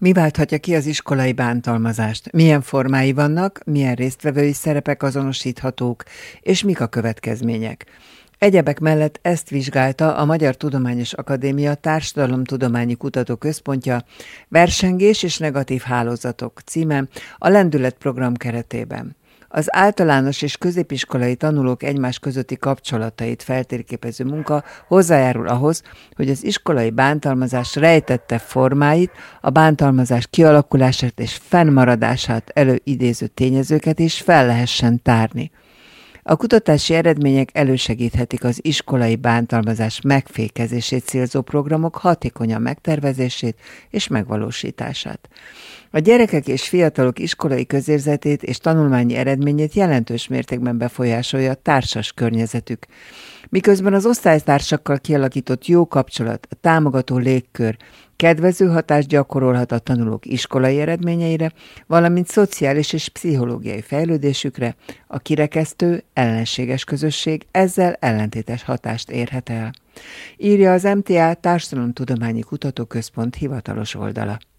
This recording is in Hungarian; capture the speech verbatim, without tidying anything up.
Mi válthatja ki az iskolai bántalmazást? Milyen formái vannak, milyen résztvevői szerepek azonosíthatók, és mik a következmények? Egyebek mellett ezt vizsgálta a Magyar Tudományos Akadémia Társadalomtudományi Kutatóközpontja Versengés és negatív hálózatok címen a Lendület program keretében. Az általános és középiskolai tanulók egymás közötti kapcsolatait feltérképező munka hozzájárul ahhoz, hogy az iskolai bántalmazás rejtette formáit, a bántalmazás kialakulását és fennmaradását előidéző tényezőket is fel lehessen tárni. A kutatási eredmények elősegíthetik az iskolai bántalmazás megfékezését célzó programok hatékonyan megtervezését és megvalósítását. A gyerekek és fiatalok iskolai közérzetét és tanulmányi eredményét jelentős mértékben befolyásolja a társas környezetük. Miközben az osztálytársakkal kialakított jó kapcsolat, a támogató légkör kedvező hatást gyakorolhat a tanulók iskolai eredményeire, valamint szociális és pszichológiai fejlődésükre, a kirekesztő, ellenséges közösség ezzel ellentétes hatást érhet el. Írja az em té á Társadalomtudományi Kutatóközpont hivatalos oldala.